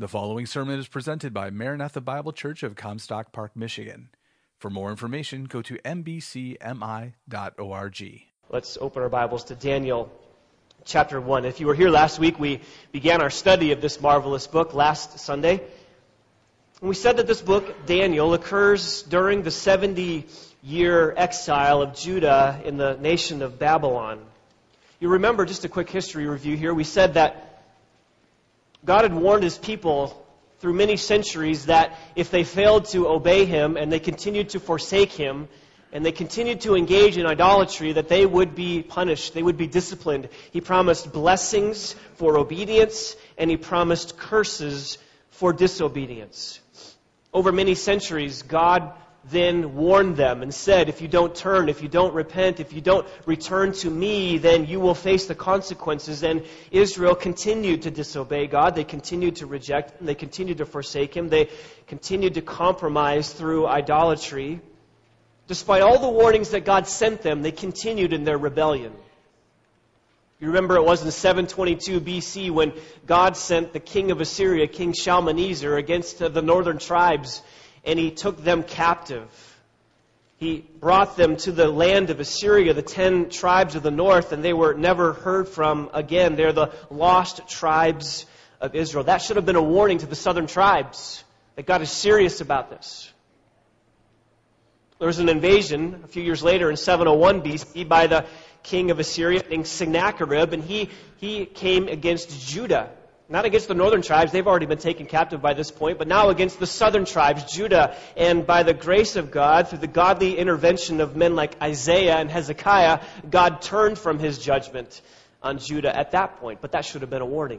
The following sermon is presented by Maranatha Bible Church of Comstock Park, Michigan. For more information, go to mbcmi.org. Let's open our Bibles to Daniel chapter 1. If you were here last week, we began our study of this marvelous book last Sunday. And we said that this book, Daniel, occurs during the 70-year exile of Judah in the nation of Babylon. You remember, just a quick history review here, we said that God had warned His people through many centuries that if they failed to obey Him and they continued to forsake Him and they continued to engage in idolatry, that they would be punished, they would be disciplined. He promised blessings for obedience and He promised curses for disobedience. Over many centuries, God then warned them and said, if you don't turn, if you don't repent, if you don't return to me, then you will face the consequences. And Israel continued to disobey God. They continued to reject Him. They continued to forsake Him. They continued to compromise through idolatry. Despite all the warnings that God sent them, they continued in their rebellion. You remember it was in 722 BC when God sent the king of Assyria, King Shalmaneser, against the northern tribes, and he took them captive. He brought them to the land of Assyria, the 10 tribes of the north, and they were never heard from again. They're the lost tribes of Israel. That should have been a warning to the southern tribes that God is serious about this. There was an invasion a few years later in 701 BC by the king of Assyria named Sennacherib, and he came against Judah. Not against the northern tribes, they've already been taken captive by this point, but now against the southern tribes, Judah. And by the grace of God, through the godly intervention of men like Isaiah and Hezekiah, God turned from His judgment on Judah at that point. But that should have been a warning.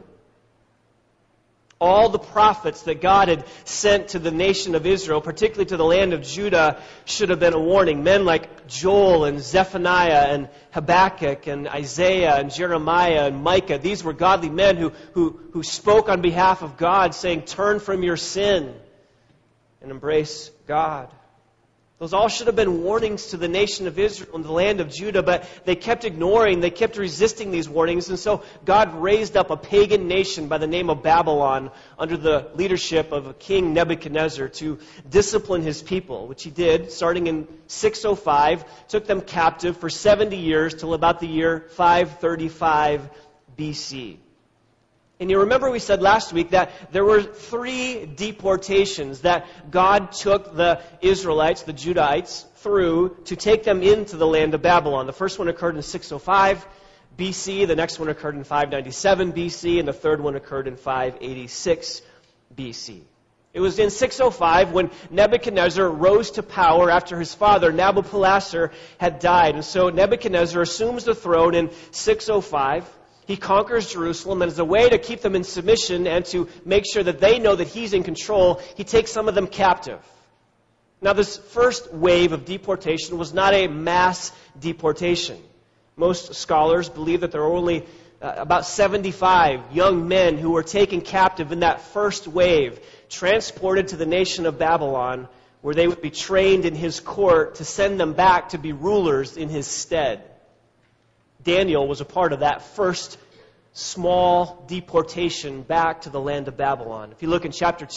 All the prophets that God had sent to the nation of Israel, particularly to the land of Judah, should have been a warning. Men like Joel and Zephaniah and Habakkuk and Isaiah and Jeremiah and Micah, these were godly men who spoke on behalf of God, saying, turn from your sin and embrace God. Those all should have been warnings to the nation of Israel and the land of Judah, but they kept ignoring, they kept resisting these warnings, and so God raised up a pagan nation by the name of Babylon under the leadership of King Nebuchadnezzar to discipline his people, which he did, starting in 605, took them captive for 70 years till about the year 535 BC. And you remember we said last week that there were 3 deportations that God took the Israelites, the Judahites, through to take them into the land of Babylon. The first one occurred in 605 BC, the next one occurred in 597 BC, and the third one occurred in 586 BC. It was in 605 when Nebuchadnezzar rose to power after his father, Nabopolassar, had died. And so Nebuchadnezzar assumes the throne in 605. He conquers Jerusalem, and as a way to keep them in submission and to make sure that they know that he's in control, he takes some of them captive. Now, this first wave of deportation was not a mass deportation. Most scholars believe that there were only about 75 young men who were taken captive in that first wave, transported to the nation of Babylon, where they would be trained in his court to send them back to be rulers in his stead. Daniel was a part of that first small deportation back to the land of Babylon. If you look in chapter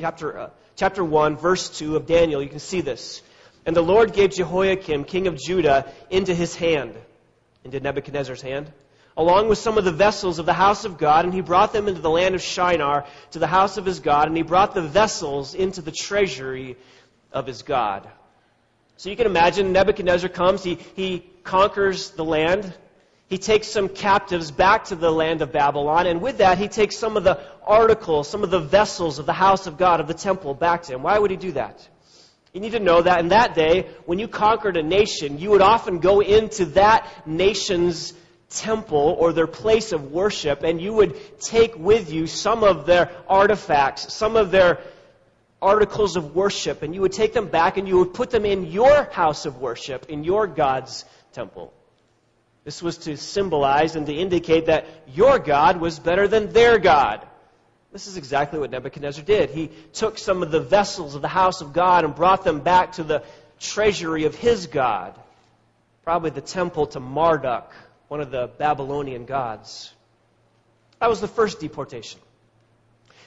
1, verse 2 of Daniel, you can see this. And the Lord gave Jehoiakim, king of Judah, into his hand, into Nebuchadnezzar's hand, along with some of the vessels of the house of God, and he brought them into the land of Shinar, to the house of his God, and he brought the vessels into the treasury of his God. So you can imagine Nebuchadnezzar comes, he conquers the land. He takes some captives back to the land of Babylon, and with that, he takes some of the articles, some of the vessels of the house of God, of the temple, back to him. Why would he do that? You need to know that in that day, when you conquered a nation, you would often go into that nation's temple or their place of worship, and you would take with you some of their artifacts, some of their articles of worship, and you would take them back and you would put them in your house of worship, in your God's temple. This was to symbolize and to indicate that your God was better than their God. This is exactly what Nebuchadnezzar did. He took some of the vessels of the house of God and brought them back to the treasury of his God, probably the temple to Marduk, one of the Babylonian gods. That was the first deportation.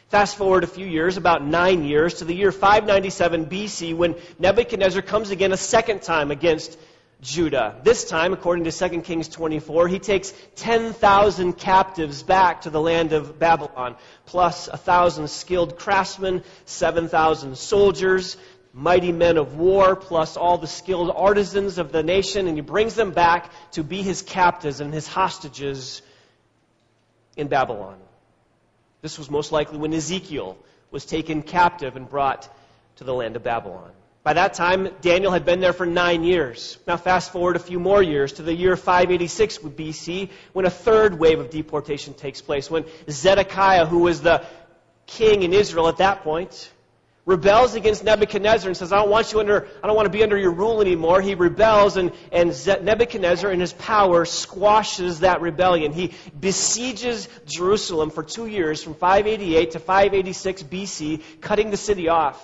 Fast forward a few years, about 9 years, to the year 597 BC, when Nebuchadnezzar comes again a second time against Judah. This time, according to 2 Kings 24, he takes 10,000 captives back to the land of Babylon, plus 1,000 skilled craftsmen, 7,000 soldiers, mighty men of war, plus all the skilled artisans of the nation, and he brings them back to be his captives and his hostages in Babylon. This was most likely when Ezekiel was taken captive and brought to the land of Babylon. By that time, Daniel had been there for 9 years. Now fast forward a few more years to the year 586 BC, when a third wave of deportation takes place, when Zedekiah, who was the king in Israel at that point, rebels against Nebuchadnezzar and says, I don't want to be under your rule anymore. He rebels, and Nebuchadnezzar in his power squashes that rebellion. He besieges Jerusalem for 2 years, from 588 to 586 BC, cutting the city off.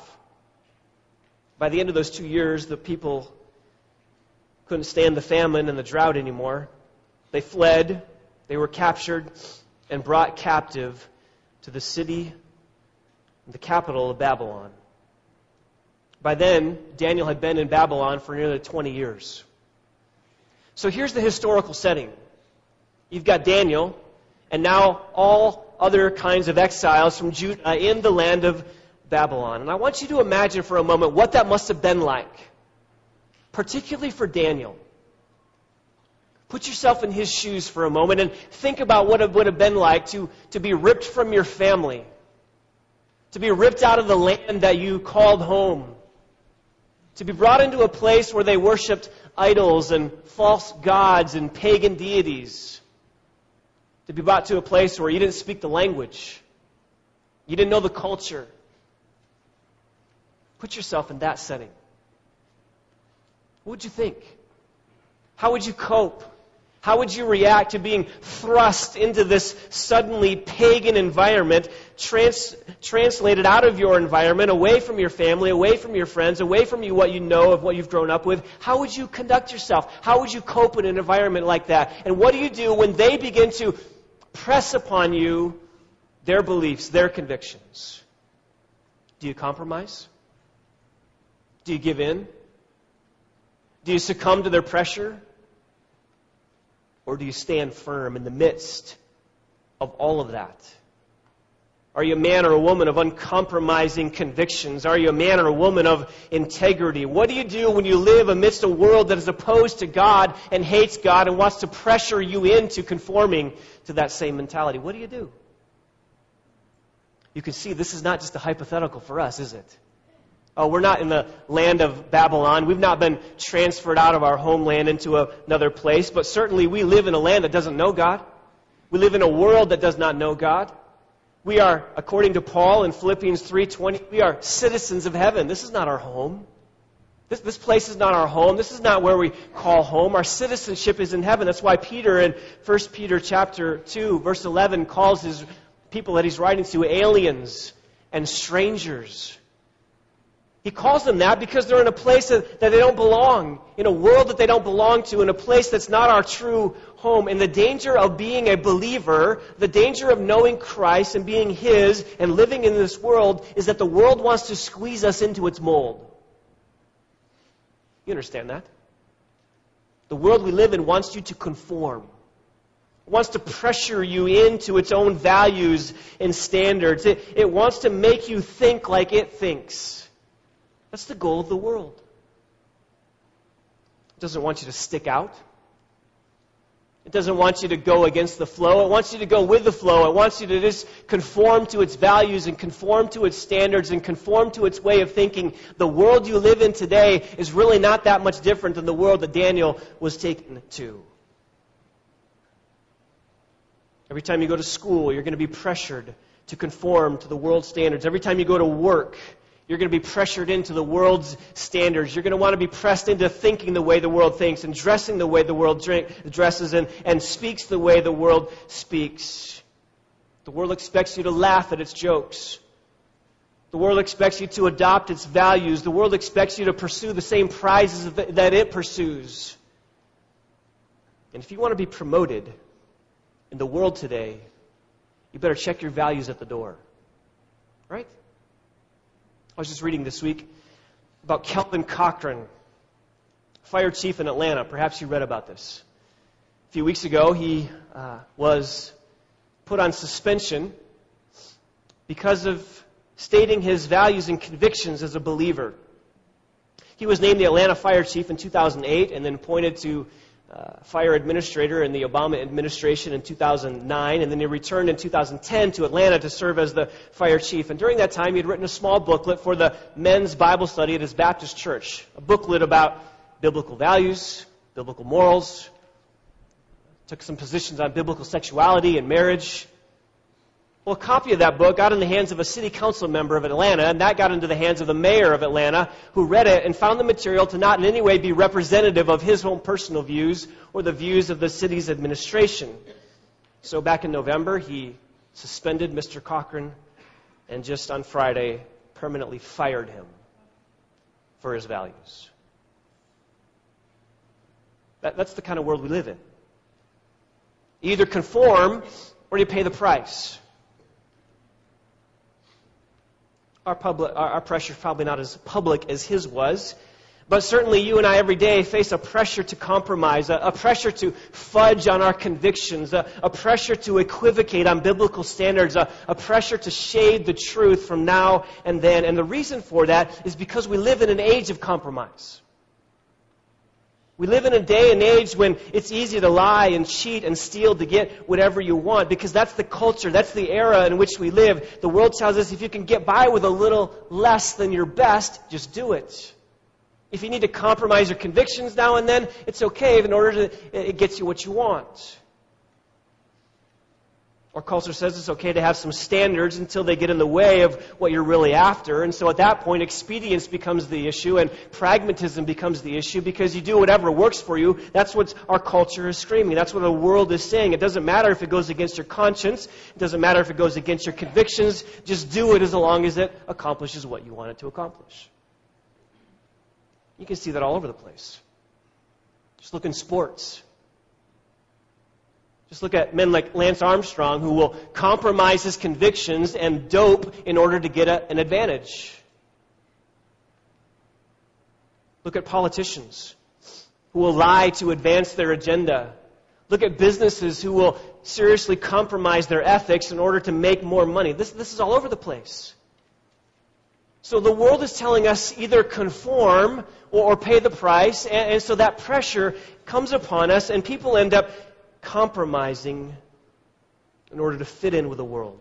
By the end of those 2 years, the people couldn't stand the famine and the drought anymore. They fled, they were captured, and brought captive to the city, the capital of Babylon. By then, Daniel had been in Babylon for nearly 20 years. So here's the historical setting. You've got Daniel, and now all other kinds of exiles from Judah in the land of Babylon. And I want you to imagine for a moment what that must have been like, particularly for Daniel. Put yourself in his shoes for a moment and think about what it would have been like to be ripped from your family, to be ripped out of the land that you called home, to be brought into a place where they worshipped idols and false gods and pagan deities, to be brought to a place where you didn't speak the language, you didn't know the culture. Put yourself in that setting. What would you think? How would you cope? How would you react to being thrust into this suddenly pagan environment, translated out of your environment, away from your family, away from your friends, away from what you know of what you've grown up with? How would you conduct yourself? How would you cope in an environment like that? And what do you do when they begin to press upon you their beliefs, their convictions? Do you compromise? Do you give in? Do you succumb to their pressure? Or do you stand firm in the midst of all of that? Are you a man or a woman of uncompromising convictions? Are you a man or a woman of integrity? What do you do when you live amidst a world that is opposed to God and hates God and wants to pressure you into conforming to that same mentality? What do you do? You can see this is not just a hypothetical for us, is it? Oh, we're not in the land of Babylon. We've not been transferred out of our homeland into another place, but certainly we live in a land that doesn't know God. We live in a world that does not know God. We are, according to Paul in Philippians 3:20, we are citizens of heaven. This is not our home. This place is not our home. This is not where we call home. Our citizenship is in heaven. That's why Peter in 1 Peter chapter 2, verse 11, calls his people that he's writing to aliens and strangers. He calls them that because they're in a place that they don't belong, in a world that they don't belong to, in a place that's not our true home. And the danger of being a believer, the danger of knowing Christ and being His and living in this world is that the world wants to squeeze us into its mold. You understand that? The world we live in wants you to conform. It wants to pressure you into its own values and standards. It wants to make you think like it thinks. That's the goal of the world. It doesn't want you to stick out. It doesn't want you to go against the flow. It wants you to go with the flow. It wants you to just conform to its values and conform to its standards and conform to its way of thinking. The world you live in today is really not that much different than the world that Daniel was taken to. Every time you go to school, you're going to be pressured to conform to the world's standards. Every time you go to work, you're going to be pressured into the world's standards. You're going to want to be pressed into thinking the way the world thinks and dressing the way the world dresses and speaks the way the world speaks. The world expects you to laugh at its jokes. The world expects you to adopt its values. The world expects you to pursue the same prizes that it pursues. And if you want to be promoted in the world today, you better check your values at the door. Right? I was just reading this week about Kelvin Cochran, fire chief in Atlanta. Perhaps you read about this. A few weeks ago, he was put on suspension because of stating his values and convictions as a believer. He was named the Atlanta fire chief in 2008 and then appointed to fire administrator in the Obama administration in 2009, and then he returned in 2010 to Atlanta to serve as the fire chief. And during that time, he had written a small booklet for the men's Bible study at his Baptist church, a booklet about biblical values, biblical morals, took some positions on biblical sexuality and marriage. Well, a copy of that book got in the hands of a city council member of Atlanta, and that got into the hands of the mayor of Atlanta, who read it and found the material to not in any way be representative of his own personal views or the views of the city's administration. So back in November, he suspended Mr. Cochran and just on Friday permanently fired him for his values. That's the kind of world we live in. You either conform or you pay the price. Our pressure is probably not as public as his was, but certainly you and I every day face a pressure to compromise, a pressure to fudge on our convictions, a pressure to equivocate on biblical standards, a pressure to shade the truth from now and then. And the reason for that is because we live in an age of compromise. We live in a day and age when it's easy to lie and cheat and steal to get whatever you want, because that's the culture, that's the era in which we live. The world tells us if you can get by with a little less than your best, just do it. If you need to compromise your convictions now and then, it's okay in order to it gets you what you want. Our culture says it's okay to have some standards until they get in the way of what you're really after. And so at that point, expedience becomes the issue and pragmatism becomes the issue, because you do whatever works for you. That's what our culture is screaming. That's what the world is saying. It doesn't matter if it goes against your conscience. It doesn't matter if it goes against your convictions. Just do it as long as it accomplishes what you want it to accomplish. You can see that all over the place. Just look in sports. Just look at men like Lance Armstrong, who will compromise his convictions and dope in order to get an advantage. Look at politicians who will lie to advance their agenda. Look at businesses who will seriously compromise their ethics in order to make more money. This is all over the place. So the world is telling us either conform or pay the price, and so that pressure comes upon us, and people end up compromising in order to fit in with the world.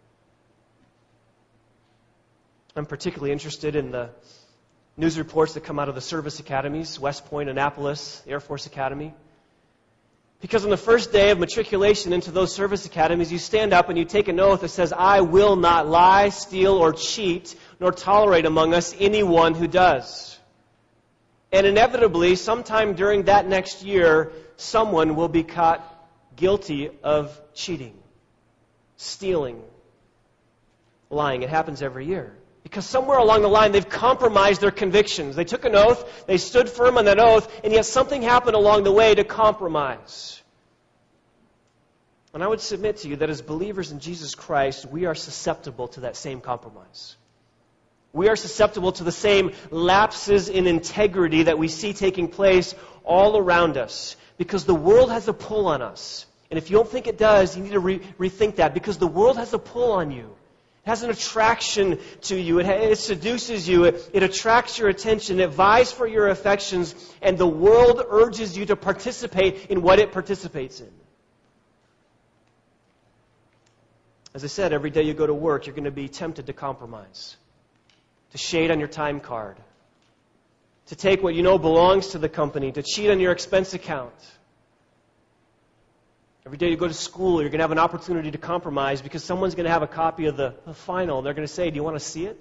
I'm particularly interested in the news reports that come out of the service academies, West Point, Annapolis, Air Force Academy. Because on the first day of matriculation into those service academies, you stand up and you take an oath that says, "I will not lie, steal, or cheat, nor tolerate among us anyone who does." And inevitably, sometime during that next year, someone will be caught guilty of cheating, stealing, lying. It happens every year. Because somewhere along the line, they've compromised their convictions. They took an oath, they stood firm on that oath, and yet something happened along the way to compromise. And I would submit to you that as believers in Jesus Christ, we are susceptible to that same compromise. We are susceptible to the same lapses in integrity that we see taking place all around us. Because the world has a pull on us. And if you don't think it does, you need to rethink that. Because the world has a pull on you. It has an attraction to you. It seduces you. It attracts your attention. It vies for your affections. And the world urges you to participate in what it participates in. As I said, every day you go to work, you're going to be tempted to compromise. To shade on your time card. To take what you know belongs to the company, to cheat on your expense account. Every day you go to school, you're going to have an opportunity to compromise because someone's going to have a copy of the final, and they're going to say, "Do you want to see it?"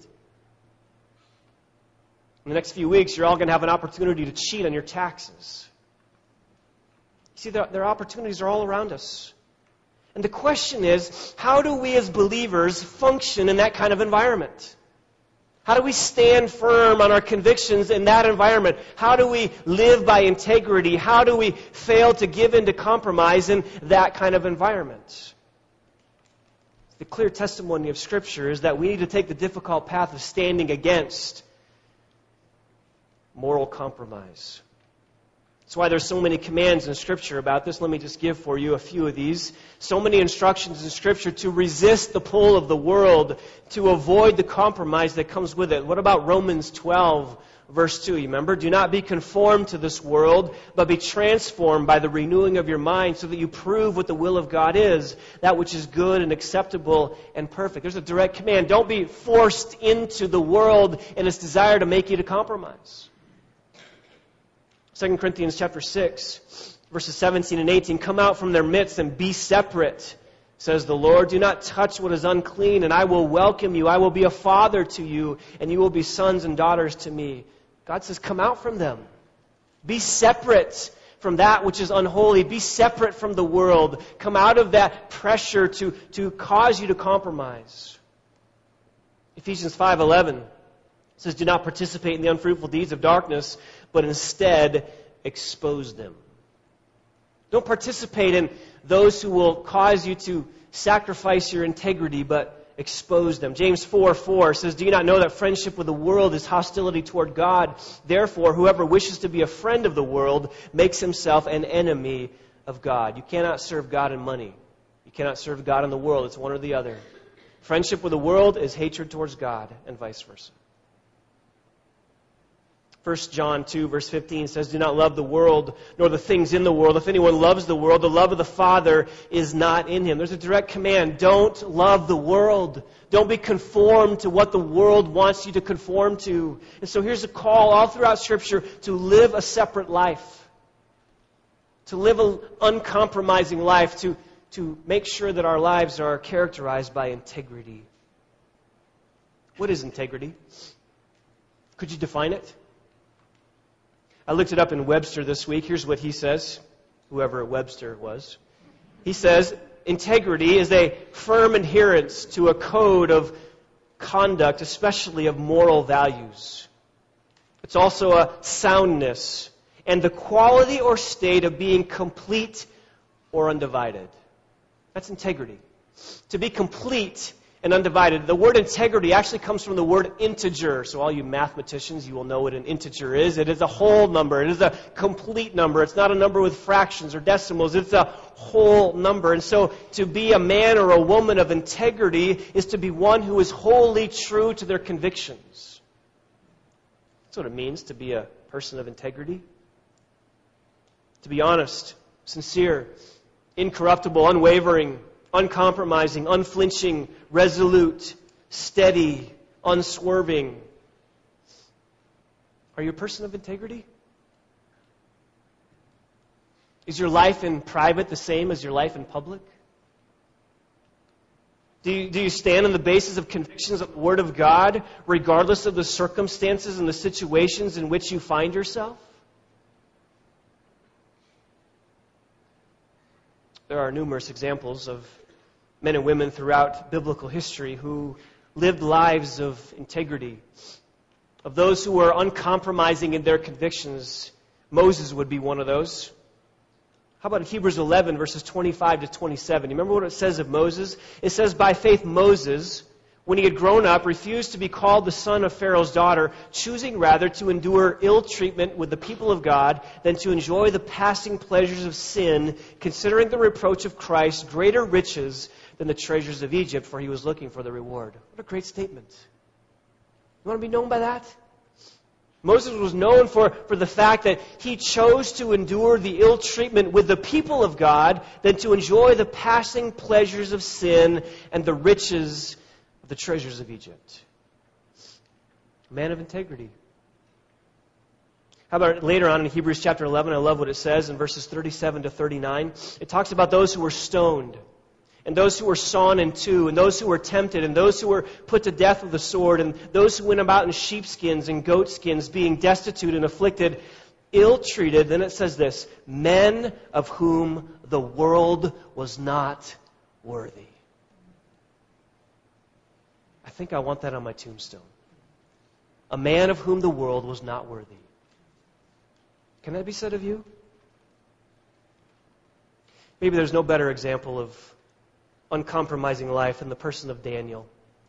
In the next few weeks, you're all going to have an opportunity to cheat on your taxes. See, their opportunities are all around us. And the question is, how do we as believers function in that kind of environment? How do we stand firm on our convictions in that environment? How do we live by integrity? How do we fail to give in to compromise in that kind of environment? The clear testimony of Scripture is that we need to take the difficult path of standing against moral compromise. That's why there's so many commands in Scripture about this. Let me just give for you a few of these. So many instructions in Scripture to resist the pull of the world, to avoid the compromise that comes with it. What about Romans 12, verse 2? You remember? Do not be conformed to this world, but be transformed by the renewing of your mind so that you prove what the will of God is, that which is good and acceptable and perfect. There's a direct command. Don't be forced into the world and its desire to make you to compromise. 2 Corinthians chapter 6, verses 17 and 18, come out from their midst and be separate, says the Lord. Do not touch what is unclean, and I will welcome you. I will be a father to you, and you will be sons and daughters to me. God says, come out from them. Be separate from that which is unholy. Be separate from the world. Come out of that pressure to cause you to compromise. Ephesians 5:11 says, do not participate in the unfruitful deeds of darkness, but instead expose them. Don't participate in those who will cause you to sacrifice your integrity, but expose them. James 4:4 says, do you not know that friendship with the world is hostility toward God? Therefore, whoever wishes to be a friend of the world makes himself an enemy of God. You cannot serve God and money. You cannot serve God and the world. It's one or the other. Friendship with the world is hatred towards God, and vice versa. 1 John 2, verse 15 says, do not love the world, nor the things in the world. If anyone loves the world, the love of the Father is not in him. There's a direct command. Don't love the world. Don't be conformed to what the world wants you to conform to. And so here's a call all throughout Scripture to live a separate life. To live an uncompromising life. To make sure that our lives are characterized by integrity. What is integrity? Could you define it? I looked it up in Webster this week. Here's what he says, whoever Webster was. He says, integrity is a firm adherence to a code of conduct, especially of moral values. It's also a soundness and the quality or state of being complete or undivided. That's integrity. To be complete and undivided. The word integrity actually comes from the word integer. So all you mathematicians, you will know what an integer is. It is a whole number. It is a complete number. It's not a number with fractions or decimals. It's a whole number. And so to be a man or a woman of integrity is to be one who is wholly true to their convictions. That's what it means to be a person of integrity. To be honest, sincere, incorruptible, unwavering, uncompromising, unflinching, resolute, steady, unswerving. Are you a person of integrity? Is your life in private the same as your life in public? Do you stand on the basis of convictions of the Word of God, regardless of the circumstances and the situations in which you find yourself? There are numerous examples of men and women throughout biblical history who lived lives of integrity, of those who were uncompromising in their convictions. Moses would be one of those. How about Hebrews 11, verses 25 to 27? You remember what it says of Moses? It says, by faith Moses, when he had grown up, refused to be called the son of Pharaoh's daughter, choosing rather to endure ill treatment with the people of God than to enjoy the passing pleasures of sin, considering the reproach of Christ greater riches than the treasures of Egypt, for he was looking for the reward. What a great statement. You want to be known by that? Moses was known for the fact that he chose to endure the ill treatment with the people of God than to enjoy the passing pleasures of sin and the riches of the treasures of Egypt. A man of integrity. How about later on in Hebrews chapter 11? I love what it says in verses 37 to 39. It talks about those who were stoned, and those who were sawn in two, and those who were tempted, and those who were put to death with the sword, and those who went about in sheepskins and goatskins, being destitute and afflicted, ill-treated. Then it says this, men of whom the world was not worthy. I think I want that on my tombstone. A man of whom the world was not worthy. Can that be said of you? Maybe there's no better example of uncompromising life in the person of Daniel.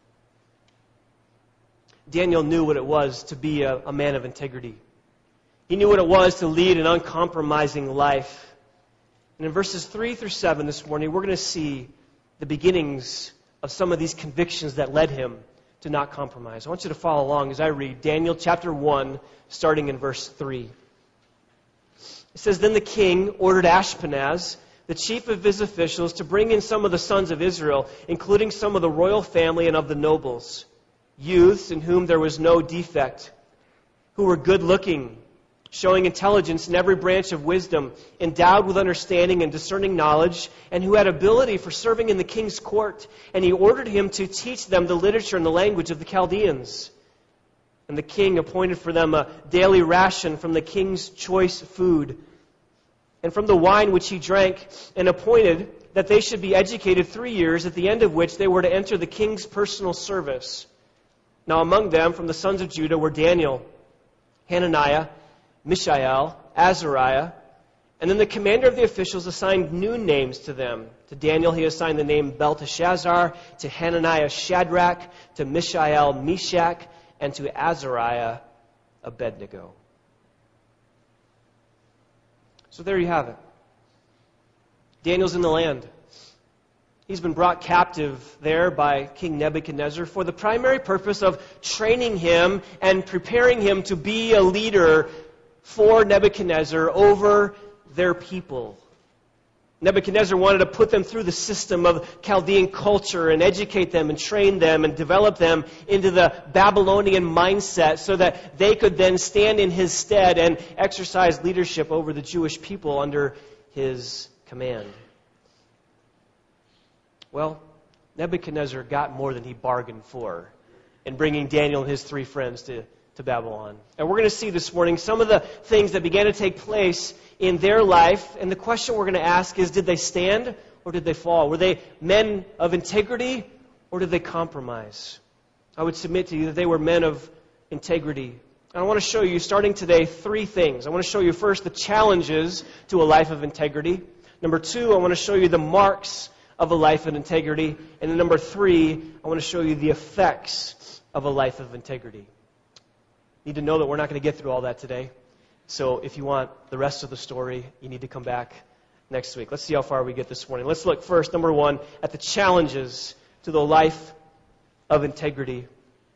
Daniel knew what it was to be a man of integrity. He knew what it was to lead an uncompromising life. And in verses 3 through 7 this morning, we're going to see the beginnings of some of these convictions that led him to not compromise. I want you to follow along as I read Daniel chapter 1, starting in verse 3. It says, "Then the king ordered Ashpenaz, the chief of his officials, to bring in some of the sons of Israel, including some of the royal family and of the nobles, youths in whom there was no defect, who were good-looking, showing intelligence in every branch of wisdom, endowed with understanding and discerning knowledge, and who had ability for serving in the king's court. And he ordered him to teach them the literature and the language of the Chaldeans. And the king appointed for them a daily ration from the king's choice food, and from the wine which he drank, and appointed that they should be educated 3 years, at the end of which they were to enter the king's personal service. Now among them, from the sons of Judah, were Daniel, Hananiah, Mishael, Azariah, and then the commander of the officials assigned new names to them. To Daniel he assigned the name Belteshazzar, to Hananiah Shadrach, to Mishael Meshach, and to Azariah Abednego." So there you have it. Daniel's in the land. He's been brought captive there by King Nebuchadnezzar for the primary purpose of training him and preparing him to be a leader for Nebuchadnezzar over their people. Nebuchadnezzar wanted to put them through the system of Chaldean culture and educate them and train them and develop them into the Babylonian mindset so that they could then stand in his stead and exercise leadership over the Jewish people under his command. Well, Nebuchadnezzar got more than he bargained for in bringing Daniel and his 3 friends to Babylon. And we're going to see this morning some of the things that began to take place in their life. And the question we're going to ask is, did they stand or did they fall? Were they men of integrity or did they compromise? I would submit to you that they were men of integrity. And I want to show you, starting today, 3 things. I want to show you first the challenges to a life of integrity. Number 2, I want to show you the marks of a life of integrity. And then number 3, I want to show you the effects of a life of integrity. You need to know that we're not going to get through all that today. So if you want the rest of the story, you need to come back next week. Let's see how far we get this morning. Let's look first, number 1, at the challenges to the life of integrity.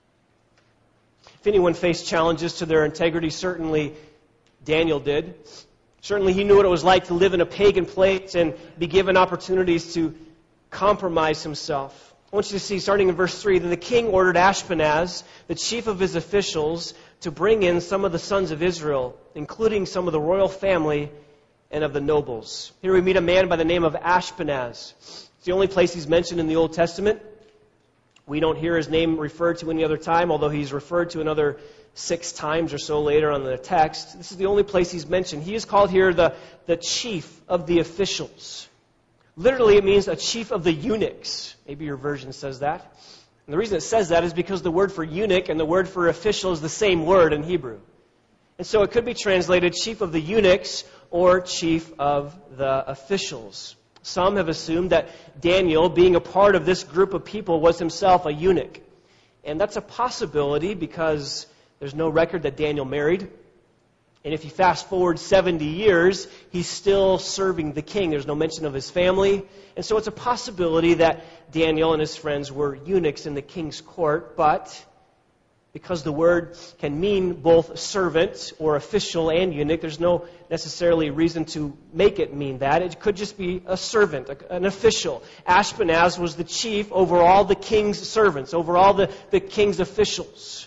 If anyone faced challenges to their integrity, certainly Daniel did. Certainly he knew what it was like to live in a pagan place and be given opportunities to compromise himself. I want you to see, starting in verse 3, that the king ordered Ashpenaz, the chief of his officials, to bring in some of the sons of Israel, including some of the royal family and of the nobles. Here we meet a man by the name of Ashpenaz. It's the only place he's mentioned in the Old Testament. We don't hear his name referred to any other time, although he's referred to another 6 times or so later on in the text. This is the only place he's mentioned. He is called here the chief of the officials. Literally, it means a chief of the eunuchs. Maybe your version says that. And the reason it says that is because the word for eunuch and the word for official is the same word in Hebrew. And so it could be translated chief of the eunuchs or chief of the officials. Some have assumed that Daniel, being a part of this group of people, was himself a eunuch. And that's a possibility because there's no record that Daniel married. And if you fast forward 70 years, he's still serving the king. There's no mention of his family. And so it's a possibility that Daniel and his friends were eunuchs in the king's court. But because the word can mean both servant or official and eunuch, there's no necessarily reason to make it mean that. It could just be a servant, an official. Ashpenaz was the chief over all the king's servants, over all the king's officials.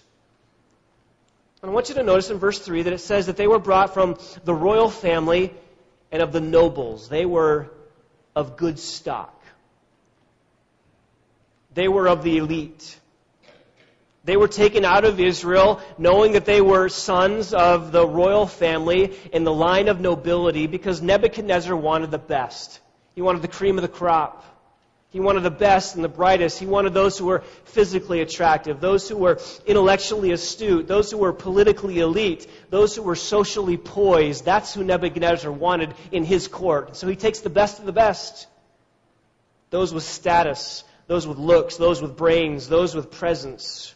And I want you to notice in verse 3 that it says that they were brought from the royal family and of the nobles. They were of good stock. They were of the elite. They were taken out of Israel knowing that they were sons of the royal family in the line of nobility because Nebuchadnezzar wanted the best. He wanted the cream of the crop. He wanted the best and the brightest. He wanted those who were physically attractive, those who were intellectually astute, those who were politically elite, those who were socially poised. That's who Nebuchadnezzar wanted in his court. So he takes the best of the best. those with status, those with looks, those with brains, those with presence.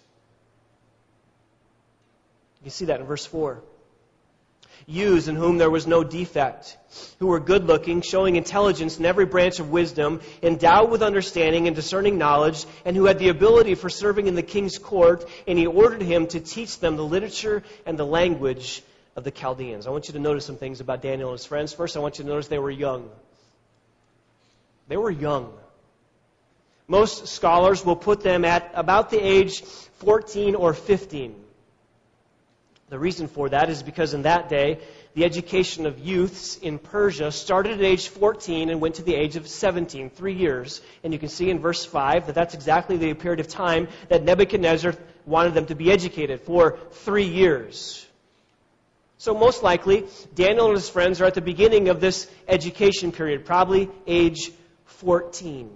You see that in verse 4. Youths in whom there was no defect, who were good-looking, showing intelligence in every branch of wisdom, endowed with understanding and discerning knowledge, and who had the ability for serving in the king's court, and he ordered him to teach them the literature and the language of the Chaldeans. I want you to notice some things about Daniel and his friends. First, I want you to notice they were young. They were young. Most scholars will put them at about the age 14 or 15. The reason for that is because in that day, the education of youths in Persia started at age 14 and went to the age of 17, 3 years. And you can see in verse 5 that that's exactly the period of time that Nebuchadnezzar wanted them to be educated, for 3 years. So most likely, Daniel and his friends are at the beginning of this education period, probably age 14.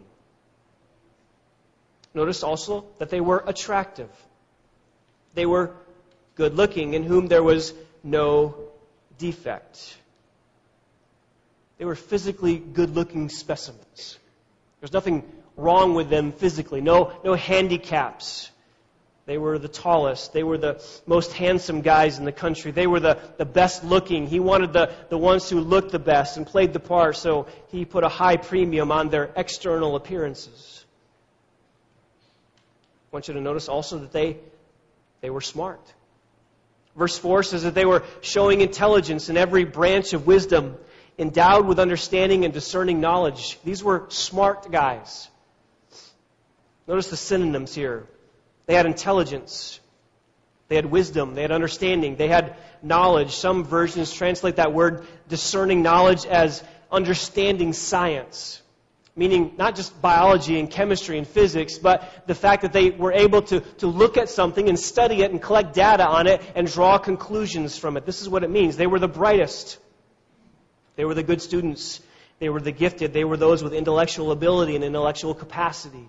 Notice also that they were attractive. They were good-looking, in whom there was no defect. They were physically good-looking specimens. There's nothing wrong with them physically, no handicaps. They were the tallest. They were the most handsome guys in the country. They were the best-looking. He wanted the ones who looked the best and played the part, so he put a high premium on their external appearances. I want you to notice also that they were smart. Verse 4 says that they were showing intelligence in every branch of wisdom, endowed with understanding and discerning knowledge. These were smart guys. Notice the synonyms here. They had intelligence. They had wisdom. They had understanding. They had knowledge. Some versions translate that word discerning knowledge as understanding science. Meaning not just biology and chemistry and physics, but the fact that they were able to look at something and study it and collect data on it and draw conclusions from it. This is what it means. They were the brightest. They were the good students. They were the gifted. They were those with intellectual ability and intellectual capacity.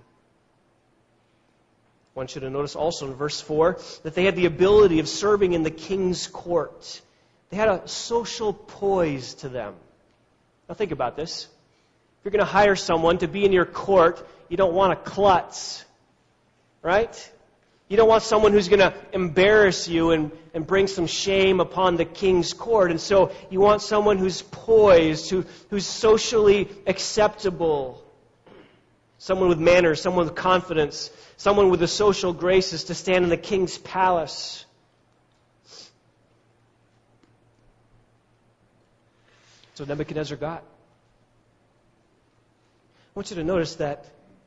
I want you to notice also in verse 4 that they had the ability of serving in the king's court. They had a social poise to them. Now think about this. If you're going to hire someone to be in your court, you don't want a klutz, right? You don't want someone who's going to embarrass you and bring some shame upon the king's court. And so you want someone who's poised, who's socially acceptable, someone with manners, someone with confidence, someone with the social graces to stand in the king's palace. So Nebuchadnezzar got. I want you to notice that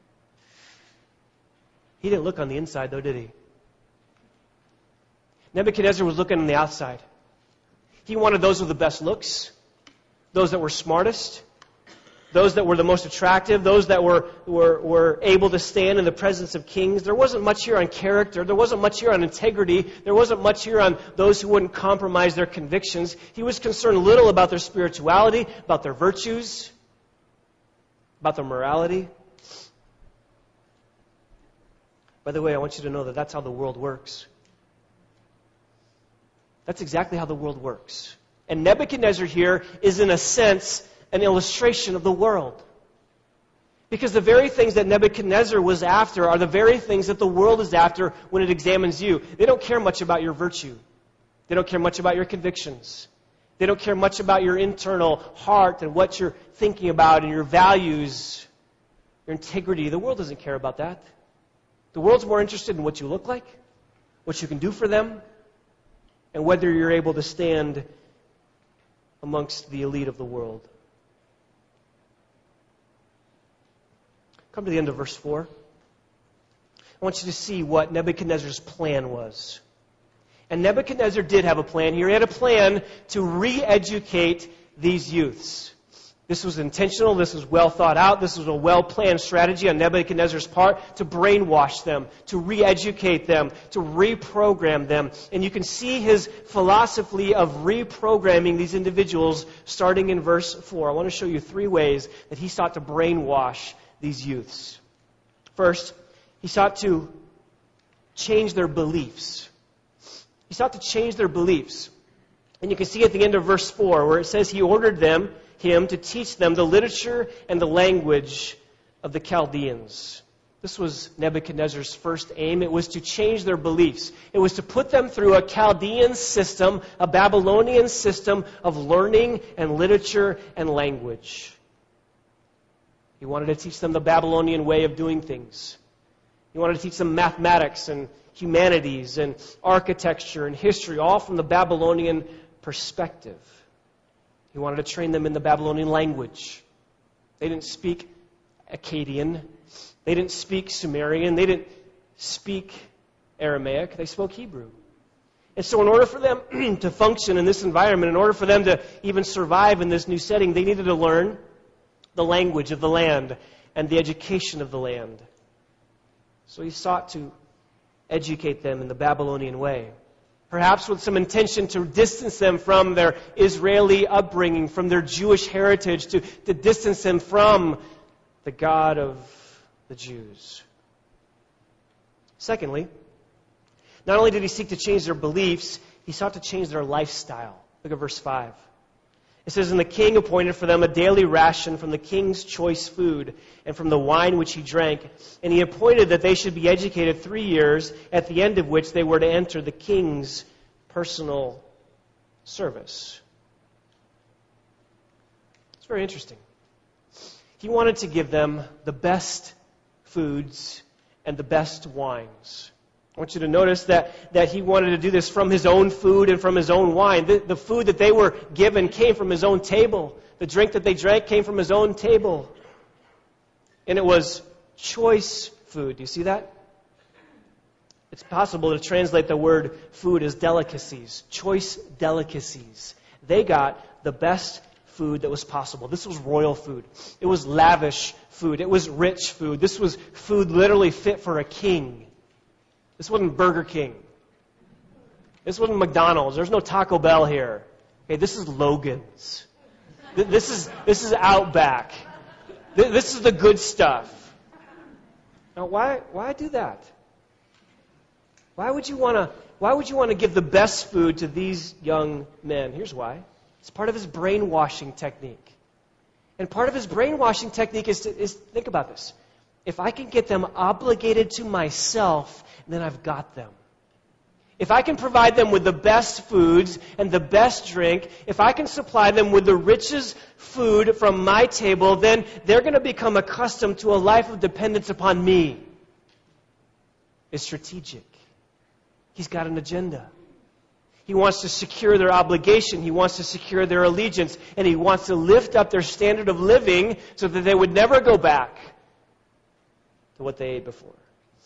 he didn't look on the inside, though, did he? Nebuchadnezzar was looking on the outside. He wanted those with the best looks, those that were smartest, those that were the most attractive, those that were able to stand in the presence of kings. There wasn't much here on character. There wasn't much here on integrity. There wasn't much here on those who wouldn't compromise their convictions. He was concerned little about their spirituality, about their virtues, about their morality. By the way, I want you to know that that's how the world works. That's exactly how the world works. And Nebuchadnezzar here is, in a sense, an illustration of the world. Because the very things that Nebuchadnezzar was after are the very things that the world is after when it examines you. They don't care much about your virtue. They don't care much about your convictions. They don't care much about your internal heart and what you're thinking about and your values, your integrity. The world doesn't care about that. The world's more interested in what you look like, what you can do for them, and whether you're able to stand amongst the elite of the world. Come to the end of verse 4. I want you to see what Nebuchadnezzar's plan was. And Nebuchadnezzar did have a plan here. He had a plan to re-educate these youths. This was intentional. This was well thought out. This was a well-planned strategy on Nebuchadnezzar's part to brainwash them, to re-educate them, to reprogram them. And you can see his philosophy of reprogramming these individuals starting in verse 4. I want to show you 3 ways that he sought to brainwash these youths. First, he sought to change their beliefs. He sought to change their beliefs. And you can see at the end of verse 4 where it says he ordered him to teach them the literature and the language of the Chaldeans. This was Nebuchadnezzar's first aim. It was to change their beliefs. It was to put them through a Chaldean system, a Babylonian system of learning and literature and language. He wanted to teach them the Babylonian way of doing things. He wanted to teach them mathematics and humanities and architecture and history, all from the Babylonian perspective. He wanted to train them in the Babylonian language. They didn't speak Akkadian. They didn't speak Sumerian. They didn't speak Aramaic. They spoke Hebrew. And so in order for them to function in this environment, in order for them to even survive in this new setting, they needed to learn the language of the land and the education of the land. So he sought to educate them in the Babylonian way, perhaps with some intention to distance them from their Israeli upbringing, from their Jewish heritage, to distance them from the God of the Jews. Secondly, not only did he seek to change their beliefs, he sought to change their lifestyle. Look at verse 5. It says, "And the king appointed for them a daily ration from the king's choice food and from the wine which he drank. And he appointed that they should be educated 3 years, at the end of which they were to enter the king's personal service." It's very interesting. He wanted to give them the best foods and the best wines. I want you to notice that he wanted to do this from his own food and from his own wine. The food that they were given came from his own table. The drink that they drank came from his own table. And it was choice food. Do you see that? It's possible to translate the word food as delicacies. Choice delicacies. They got the best food that was possible. This was royal food. It was lavish food. It was rich food. This was food literally fit for a king. This wasn't Burger King. This wasn't McDonald's. There's no Taco Bell here. Okay, this is Logan's. This is Outback. This is the good stuff. Now, why do that? Why would you want to give the best food to these young men? Here's why. It's part of his brainwashing technique. And part of his brainwashing technique is think about this. If I can get them obligated to myself, then I've got them. If I can provide them with the best foods and the best drink, if I can supply them with the richest food from my table, then they're going to become accustomed to a life of dependence upon me. It's strategic. He's got an agenda. He wants to secure their obligation. He wants to secure their allegiance. And he wants to lift up their standard of living so that they would never go back to what they ate before.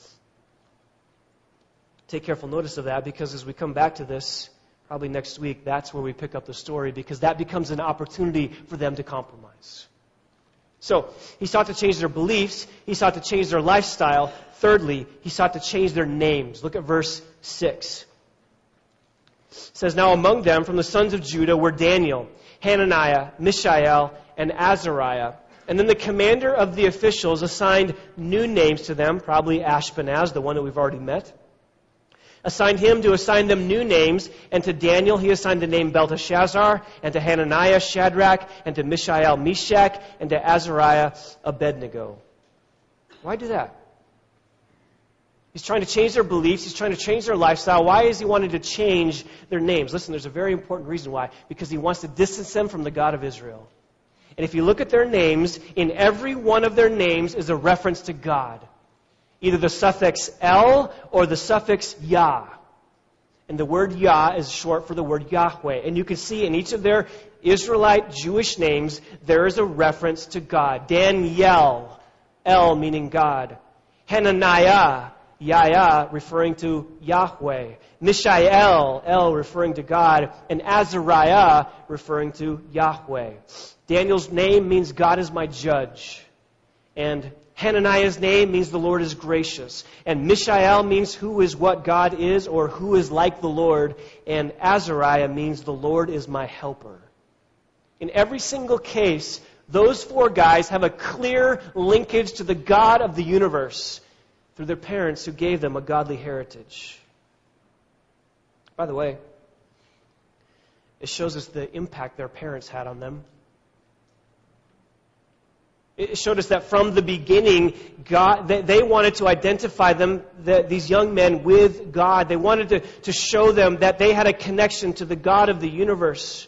Take careful notice of that, because as we come back to this, probably next week, that's where we pick up the story, because that becomes an opportunity for them to compromise. So, he sought to change their beliefs. He sought to change their lifestyle. Thirdly, he sought to change their names. Look at verse 6. It says, "Now among them from the sons of Judah were Daniel, Hananiah, Mishael, and Azariah. And then the commander of the officials assigned new names to them," probably Ashpenaz, the one that we've already met. Assigned him to assign them new names, and to Daniel he assigned the name Belteshazzar, and to Hananiah Shadrach, and to Mishael Meshach, and to Azariah Abednego. Why do that? He's trying to change their beliefs. He's trying to change their lifestyle. Why is he wanting to change their names? Listen, there's a very important reason why. Because he wants to distance them from the God of Israel. And if you look at their names, in every one of their names is a reference to God. Either the suffix El or the suffix Yah. And the word Yah is short for the word Yahweh. And you can see in each of their Israelite Jewish names, there is a reference to God. Daniel, El meaning God. Hananiah, Yahya referring to Yahweh. Mishael, El referring to God. And Azariah referring to Yahweh. Daniel's name means God is my judge. And Hananiah's name means the Lord is gracious. And Mishael means who is what God is, or who is like the Lord. And Azariah means the Lord is my helper. In every single case, those four guys have a clear linkage to the God of the universe through their parents who gave them a godly heritage. By the way, it shows us the impact their parents had on them. It showed us that from the beginning, God, they wanted to identify these young men with God. They wanted to show them that they had a connection to the God of the universe.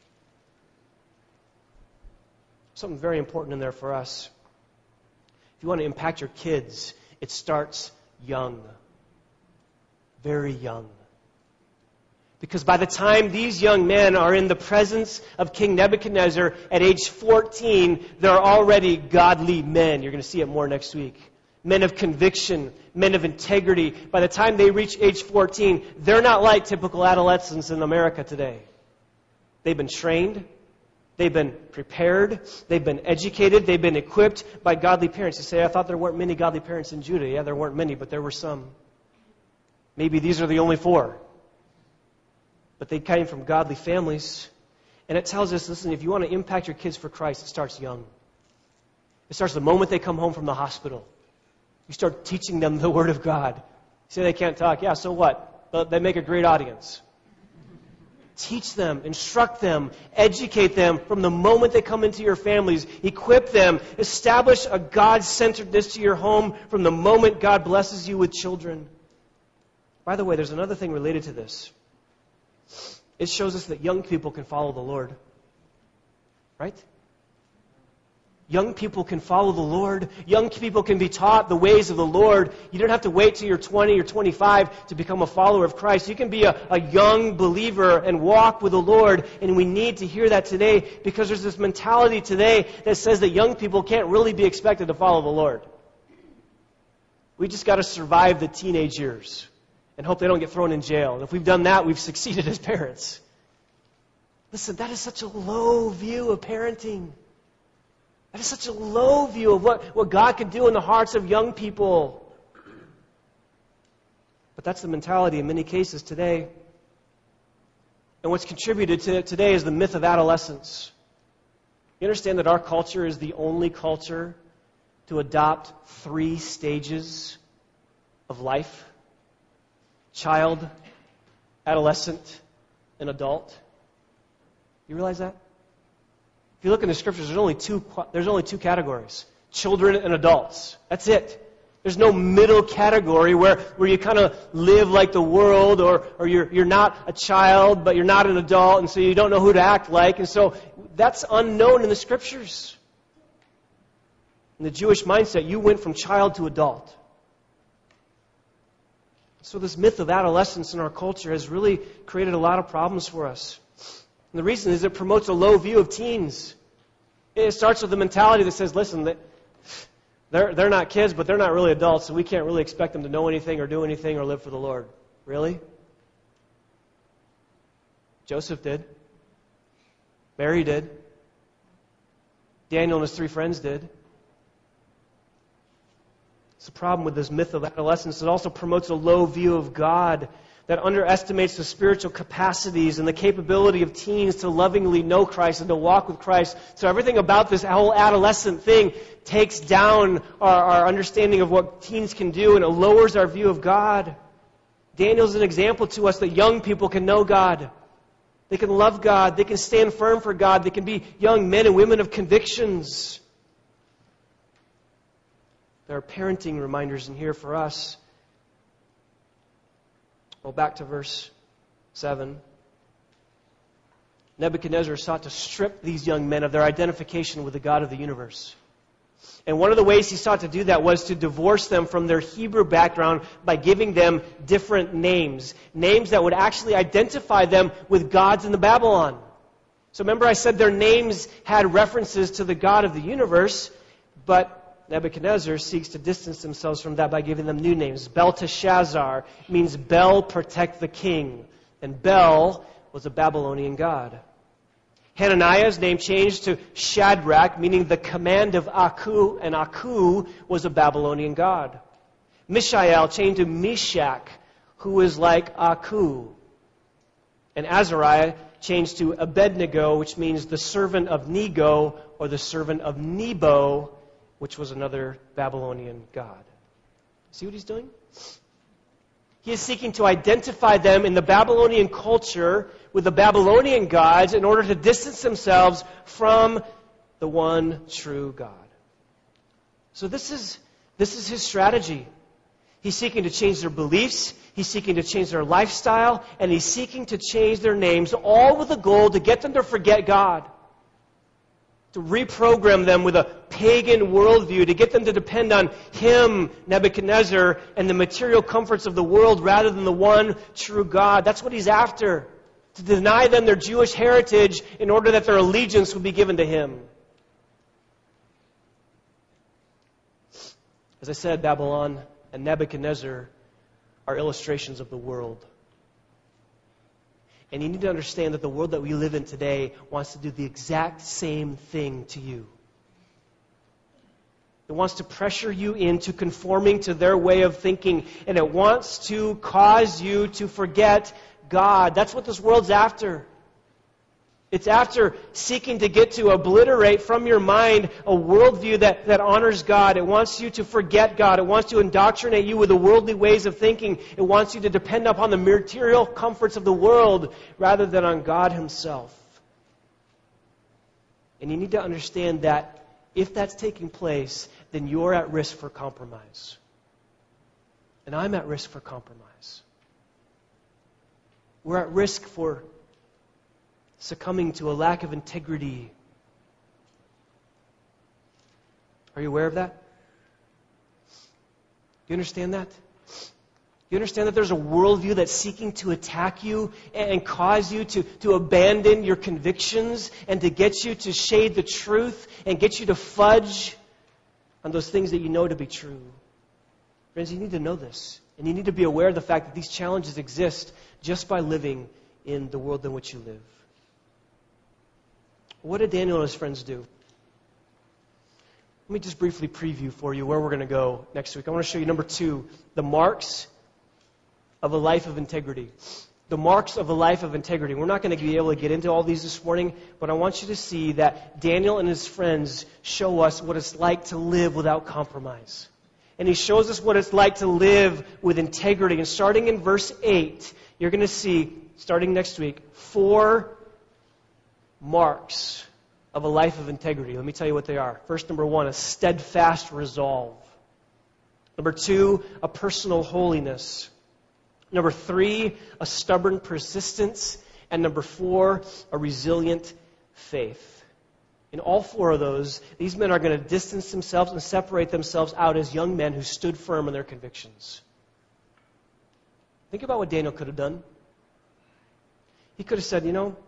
Something very important in there for us. If you want to impact your kids, it starts young. Very young. Because by the time these young men are in the presence of King Nebuchadnezzar at age 14, they're already godly men. You're going to see it more next week. Men of conviction, men of integrity. By the time they reach age 14, they're not like typical adolescents in America today. They've been trained. They've been prepared. They've been educated. They've been equipped by godly parents. You say, I thought there weren't many godly parents in Judah. Yeah, there weren't many, but there were some. Maybe these are the only 4. But they came from godly families. And it tells us, listen, if you want to impact your kids for Christ, it starts young. It starts the moment they come home from the hospital. You start teaching them the Word of God. You say they can't talk. Yeah, so what? But they make a great audience. Teach them, instruct them, educate them from the moment they come into your families. Equip them. Establish a God-centeredness to your home from the moment God blesses you with children. By the way, there's another thing related to this. It shows us that young people can follow the Lord. Right? Young people can follow the Lord. Young people can be taught the ways of the Lord. You don't have to wait till you're 20 or 25 to become a follower of Christ. You can be a young believer and walk with the Lord. And we need to hear that today because there's this mentality today that says that young people can't really be expected to follow the Lord. We just got to survive the teenage years and hope they don't get thrown in jail. And if we've done that, we've succeeded as parents. Listen, that is such a low view of parenting. That is such a low view of what God can do in the hearts of young people. But that's the mentality in many cases today. And what's contributed to it today is the myth of adolescence. You understand that our culture is the only culture to adopt 3 stages of life? Child, adolescent, and adult. You realize that? If you look in the scriptures, there's only two categories. Children and adults. That's it. There's no middle category where you kind of live like the world or you're not a child, but you're not an adult, and so you don't know who to act like. And so that's unknown in the scriptures. In the Jewish mindset, you went from child to adult. So this myth of adolescence in our culture has really created a lot of problems for us. And the reason is it promotes a low view of teens. It starts with the mentality that says, listen, they're not kids, but they're not really adults, so we can't really expect them to know anything or do anything or live for the Lord. Really? Joseph did. Mary did. Daniel and his 3 friends did. It's the problem with this myth of adolescence. It also promotes a low view of God that underestimates the spiritual capacities and the capability of teens to lovingly know Christ and to walk with Christ. So everything about this whole adolescent thing takes down our understanding of what teens can do, and it lowers our view of God. Daniel's an example to us that young people can know God. They can love God. They can stand firm for God. They can be young men and women of convictions. There are parenting reminders in here for us. Well, back to verse 7. Nebuchadnezzar sought to strip these young men of their identification with the God of the universe. And one of the ways he sought to do that was to divorce them from their Hebrew background by giving them different names. Names that would actually identify them with gods in the Babylon. So remember I said their names had references to the God of the universe, but Nebuchadnezzar seeks to distance themselves from that by giving them new names. Belteshazzar means Bel, protect the king. And Bel was a Babylonian god. Hananiah's name changed to Shadrach, meaning the command of Aku, and Aku was a Babylonian god. Mishael changed to Meshach, who is like Aku. And Azariah changed to Abednego, which means the servant of Nego, or the servant of Nebo, which was another Babylonian god. See what he's doing? He is seeking to identify them in the Babylonian culture with the Babylonian gods in order to distance themselves from the one true God. So this is his strategy. He's seeking to change their beliefs, he's seeking to change their lifestyle, and he's seeking to change their names, all with the goal to get them to forget God. To reprogram them with a pagan worldview, to get them to depend on him, Nebuchadnezzar, and the material comforts of the world rather than the one true God. That's what he's after. To deny them their Jewish heritage in order that their allegiance would be given to him. As I said, Babylon and Nebuchadnezzar are illustrations of the world. And you need to understand that the world that we live in today wants to do the exact same thing to you. It wants to pressure you into conforming to their way of thinking, and it wants to cause you to forget God. That's what this world's after. It's after seeking to get to obliterate from your mind a worldview that honors God. It wants you to forget God. It wants to indoctrinate you with the worldly ways of thinking. It wants you to depend upon the material comforts of the world rather than on God himself. And you need to understand that if that's taking place, then you're at risk for compromise. And I'm at risk for compromise. We're at risk for succumbing to a lack of integrity. Are you aware of that? You understand that? You understand that there's a worldview that's seeking to attack you and cause you to abandon your convictions and to get you to shade the truth and get you to fudge on those things that you know to be true. Friends, you need to know this. And you need to be aware of the fact that these challenges exist just by living in the world in which you live. What did Daniel and his friends do? Let me just briefly preview for you where we're going to go next week. I want to show you, number 2, the marks of a life of integrity. The marks of a life of integrity. We're not going to be able to get into all these this morning, but I want you to see that Daniel and his friends show us what it's like to live without compromise. And he shows us what it's like to live with integrity. And starting in verse 8, you're going to see, starting next week, 4 marks of a life of integrity. Let me tell you what they are. First, number 1, a steadfast resolve. Number 2, a personal holiness. Number 3, a stubborn persistence. And number 4, a resilient faith. In all 4 of those, these men are going to distance themselves and separate themselves out as young men who stood firm in their convictions. Think about what Daniel could have done. He could have said,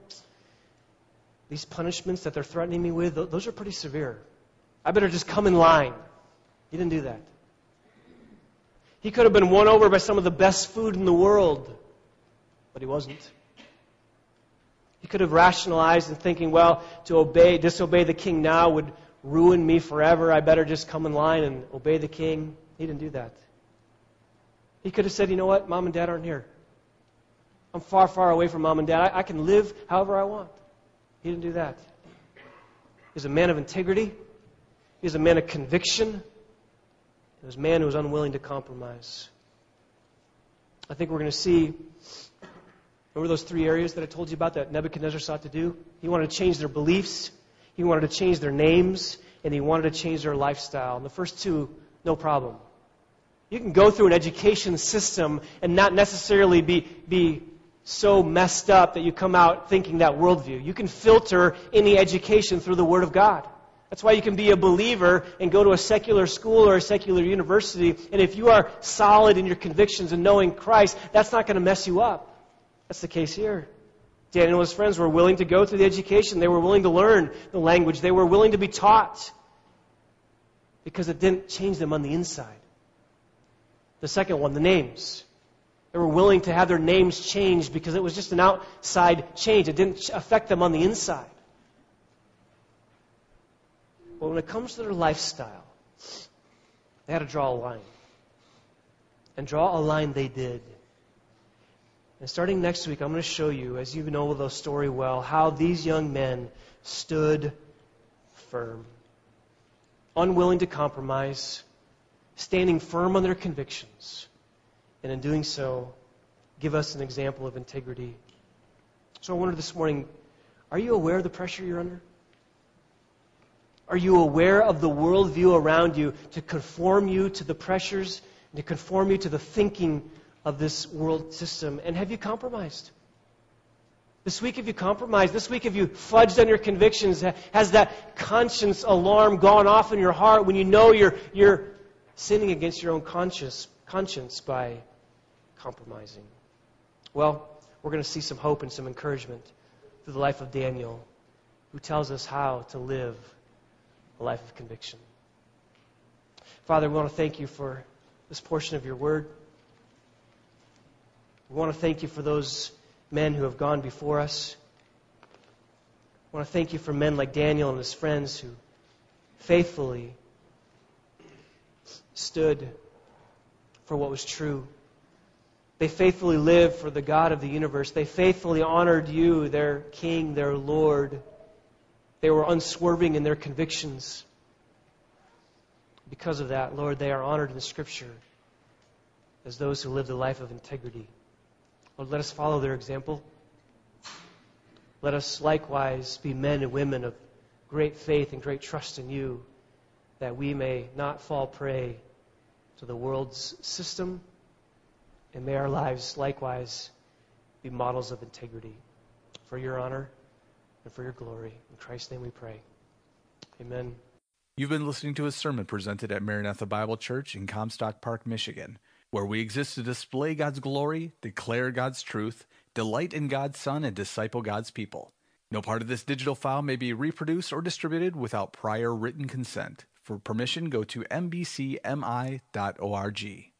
these punishments that they're threatening me with, those are pretty severe. I better just come in line. He didn't do that. He could have been won over by some of the best food in the world, but he wasn't. He could have rationalized and thinking, to disobey the king now would ruin me forever. I better just come in line and obey the king. He didn't do that. He could have said, you know what? Mom and Dad aren't here. I'm far, far away from Mom and Dad. I can live however I want. He didn't do that. He was a man of integrity. He was a man of conviction. He was a man who was unwilling to compromise. I think we're going to see, remember those 3 areas that I told you about that Nebuchadnezzar sought to do? He wanted to change their beliefs, he wanted to change their names, and he wanted to change their lifestyle. And the first 2, no problem. You can go through an education system and not necessarily be so messed up that you come out thinking that worldview. You can filter any education through the Word of God. That's why you can be a believer and go to a secular school or a secular university, and if you are solid in your convictions and knowing Christ, that's not going to mess you up. That's the case here. Daniel and his friends were willing to go through the education. They were willing to learn the language. They were willing to be taught because it didn't change them on the inside. The second one, the names. They were willing to have their names changed because it was just an outside change. It didn't affect them on the inside. But when it comes to their lifestyle, they had to draw a line. And draw a line they did. And starting next week, I'm going to show you, as you know the story well, how these young men stood firm. Unwilling to compromise. Standing firm on their convictions. And in doing so, give us an example of integrity. So I wonder this morning, are you aware of the pressure you're under? Are you aware of the worldview around you to conform you to the pressures and to conform you to the thinking of this world system? And have you compromised? This week, have you compromised? This week, have you fudged on your convictions? Has that conscience alarm gone off in your heart when you know you're sinning against your own conscience by compromising? Well, we're going to see some hope and some encouragement through the life of Daniel, who tells us how to live a life of conviction. Father, we want to thank you for this portion of your word. We want to thank you for those men who have gone before us. I want to thank you for men like Daniel and his friends who faithfully stood for what was true. They faithfully lived for the God of the universe. They faithfully honored you, their King, their Lord. They were unswerving in their convictions. Because of that, Lord, they are honored in the Scripture as those who live the life of integrity. Lord, let us follow their example. Let us likewise be men and women of great faith and great trust in you, that we may not fall prey to the world's system, and may our lives likewise be models of integrity for your honor and for your glory. In Christ's name we pray. Amen. You've been listening to a sermon presented at Maranatha Bible Church in Comstock Park, Michigan, where we exist to display God's glory, declare God's truth, delight in God's Son, and disciple God's people. No part of this digital file may be reproduced or distributed without prior written consent. For permission, go to mbcmi.org.